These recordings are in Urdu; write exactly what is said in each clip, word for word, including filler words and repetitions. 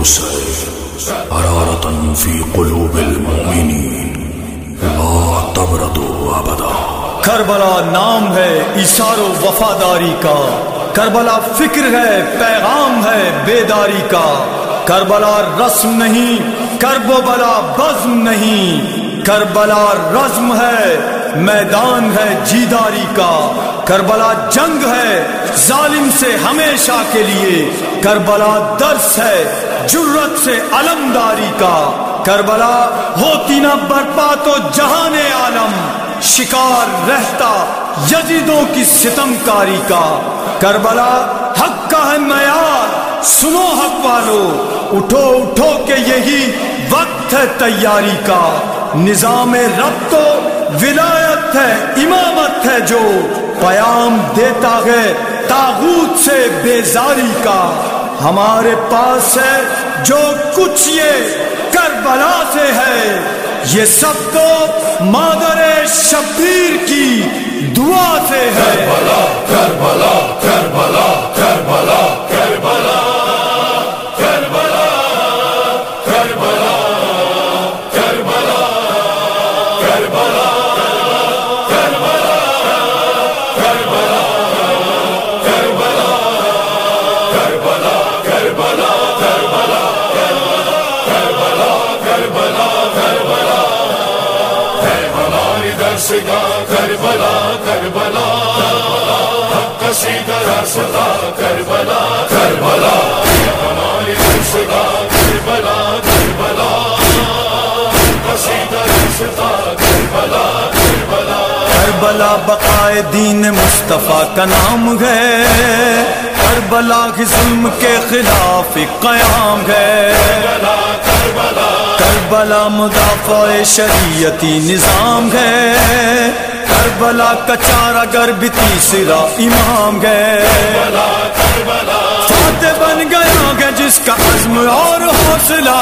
الحسين حرارة في قلوب المؤمنين لا تبرد ابدا۔ کربلا نام ہے ایثار و وفاداری کا، کربلا فکر ہے پیغام ہے بیداری کا، کربلا رسم نہیں کرب و بلا بزم نہیں، کربلا رزم ہے میدان ہے جیداری کا، کربلا جنگ ہے ظالم سے ہمیشہ کے لیے، کربلا درس ہے جرت سے علمداری کا، کربلا ہوتی نہ برپا تو جہان عالم، شکار رہتا یزیدوں کی ستم کاری کا، کربلا حق کا ہے معیار سنو حق والو، اٹھو اٹھو کہ یہی وقت ہے تیاری کا، نظام رب تو ولایت ہے امامت ہے جو پیام دیتا ہے طاغوت سے بیزاری کا، ہمارے پاس ہے جو کچھ یہ کربلا سے ہے، یہ سب تو مادر شبیر کی دعا سے ہے۔ کربلا کربلا کربلا کربلا کربلا کربلا کربلا کربلا کربلا کربلا کربلا کربلا کربلا کربلا کربلا کربلا کربلا کربلا ہے ہماری درسگاہ کربلا کربلا قصیدہ راستہ کربلا کربلا ہماری درسگاہ کربلا کربلا قصیدہ راستہ کربلا کربلا کربلا بقائے دین مصطفیٰ کا نام ہے، کربلا کی ظلم کے خلاف قیام ہے، کربلا کربلا مدافع شریعتی نظام ہے، کربلا کا چارہ گر بھی تیسرا امام ہے، فاتح بن گیا ہے جس کا عزم اور حوصلہ،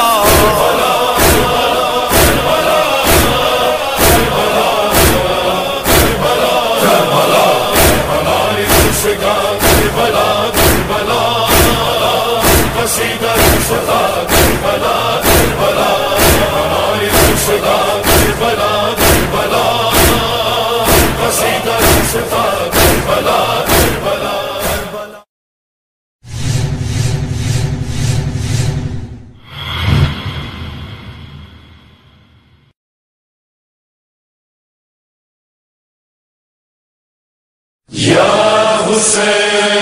یا حسین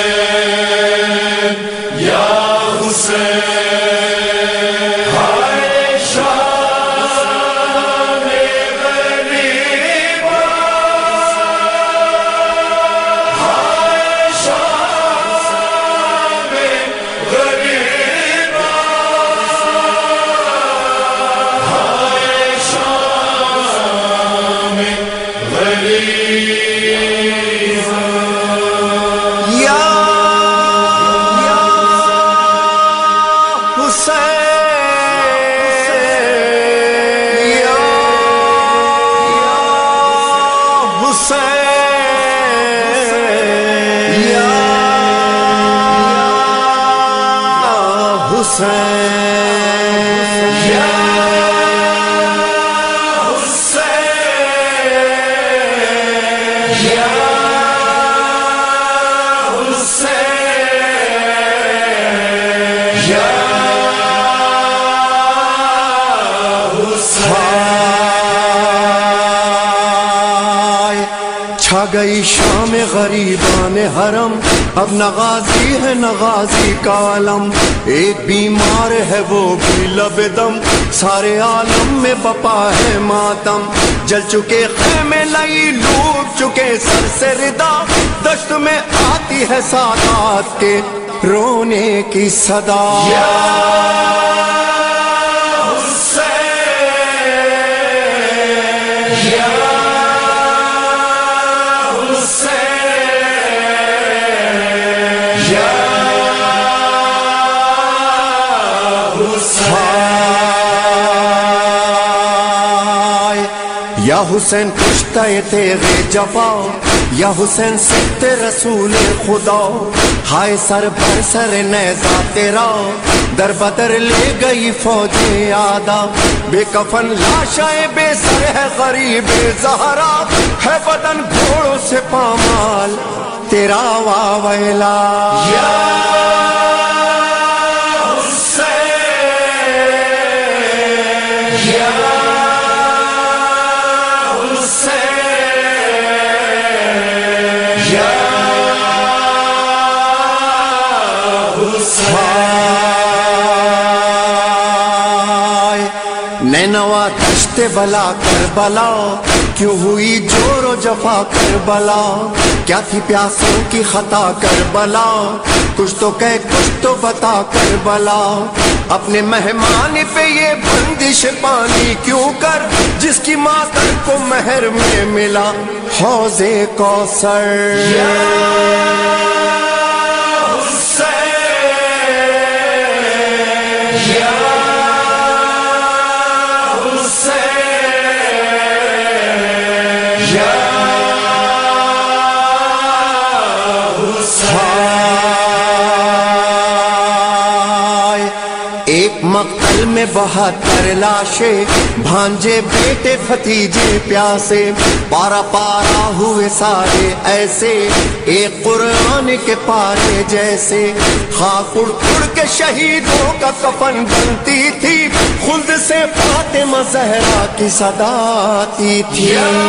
یا حسین ہائے شان غریبا ہائے شان غریبا ہائے شان غریبا چھا گئی شام غریبان حرم، اب نغازی ہے نغازی کا علم، ایک بیمار ہے وہ بھی لب دم، سارے عالم میں بپا ہے ماتم، جل چکے خیمے لئی ڈوب چکے سر سے ردا، دشت میں آتی ہے سادات کے رونے کی صدا۔ یا حسین کشتہ تیغ جفا، یا حسین سکت رسول خدا، ہائے سر بر سر نیزہ تیرا، در بدر لے گئی فوج آدھا، بے کفن لاشائیں بے سر ہے غریب زہرا، ہے بدن گھوڑوں سے پامال تیرا واویلا یا نینوا دشت بلا کربلا، کیوں ہوئی جور و جفا کربلا، کیا تھی پیاسوں کی خطا کربلا، کچھ تو کہہ کچھ تو بتا کربلا، اپنے مہمان پہ یہ بندش پانی کیوں کر، جس کی ماتر کو مہر میں ملا حوض کوثر ایک مقتل میں بہتر لاشیں، بھانجے بیٹے بھتیجے پیاسے، پارا پارا ہوئے سارے ایسے، ایک قرآن کے پارے جیسے، خاک اڑ اڑ کے شہیدوں کا کفن بنتی تھی، خلد سے فاطمہ زہرا کی صدا آتی تھی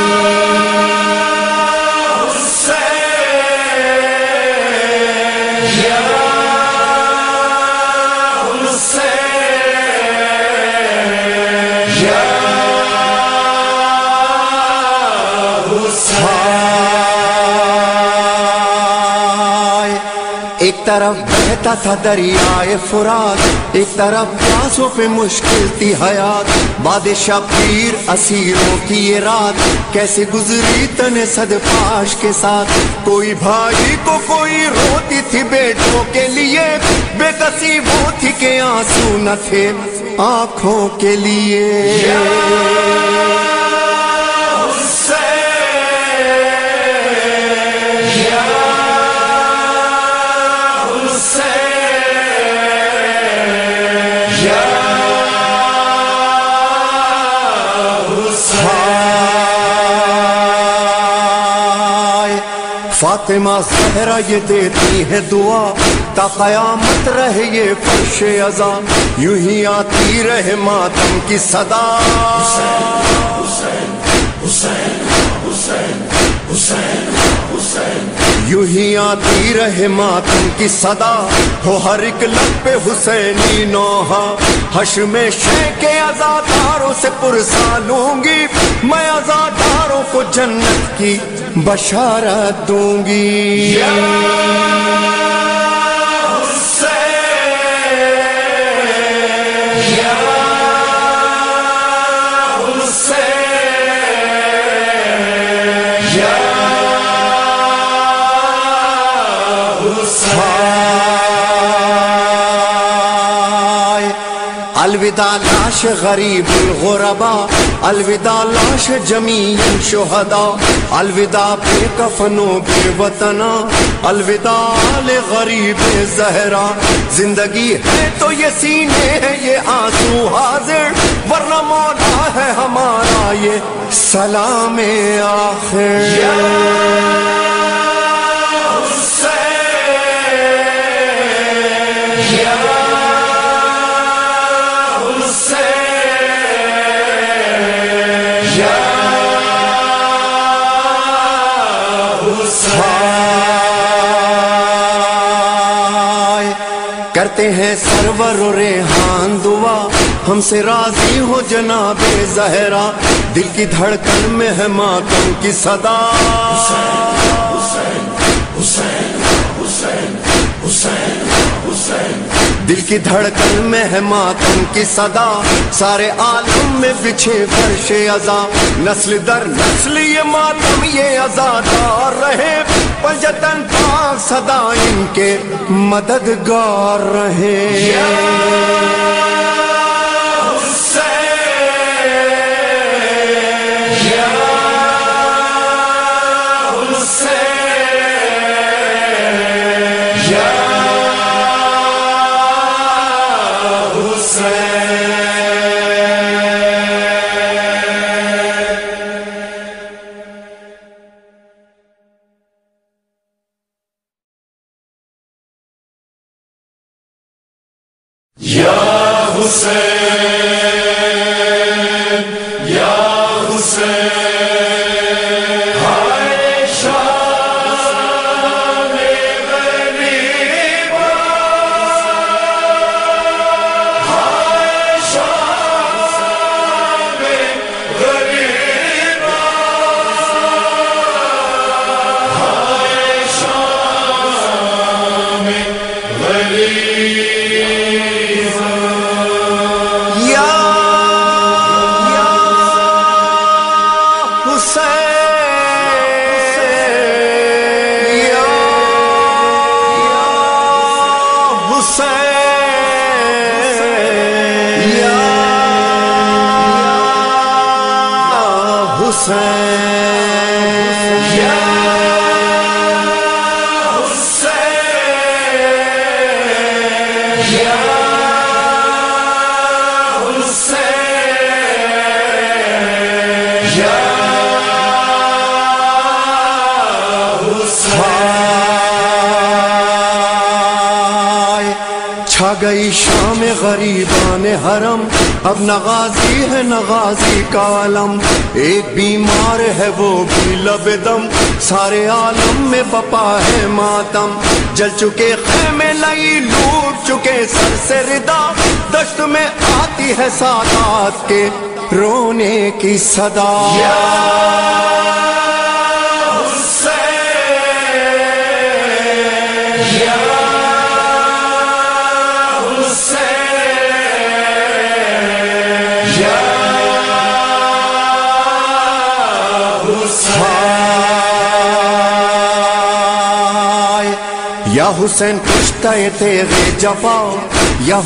ایک طرف بہتا تھا دریائے فرات، ایک طرف پیاسوں پہ مشکل تھی حیات، بادشاہ پیر اسیروں کی یہ رات کیسے گزری تن صد پاش کے ساتھ، کوئی بھائی کو کوئی روتی تھی بیٹوں کے لیے، بے کسی وہ تھی کہ آنسو نہ تھے آنکھوں کے لیے فاطمہ زہرا یہ دیتی ہے دعا، تا قیامت رہے یہ فرش عزا، یوں ہی آتی رہے ماتم کی صدا، یوں ہی آتی رہے ماتم کی صدا، ہو ہر ایک لب پہ حسینی نوحہ، حشر میں شے کے عزاداروں سے پرسا لوں گی، میں عزاداروں کو جنت کی بشارت دوں گی الوداع لاش غریب الغربا، الوداع لاش جمیع شہداء، الوداع بے کفنوں بے وطنا، الوداع لغریب زہرا، زندگی ہے تو یہ سینے ہے یہ آنسو حاضر، ورنہ مولا ہے ہمارا یہ سلام آخر کرتے ہیں سرور و ریحان دعا، ہم سے راضی ہو جناب زہرا، دل کی دھڑکن میں ہے ماتم کی صدا، دل کی دھڑکن میں ہے ماتم کی صدا، سارے عالم میں بچھے فرش عزا، نسل در نسل یہ ماتم یہ عزادار رہے، پنجتن پاک صدا ان کے مددگار رہے Say یا حسین یا حسین ہائے شام غریبا ہائے شام غریبا ہائے شام غریبا چھا گئی شام غریبان حرم، اب نغازی ہے نغازی کا علم، ایک بیمار ہے وہ بھی لب دم، سارے عالم میں بپا ہے ماتم، جل چکے خیمے لئی لوٹ چکے سر سے ردا، دشت میں آتی ہے سادات کے رونے کی صدا۔ یا حسین کشتہ تیغ جفا، یا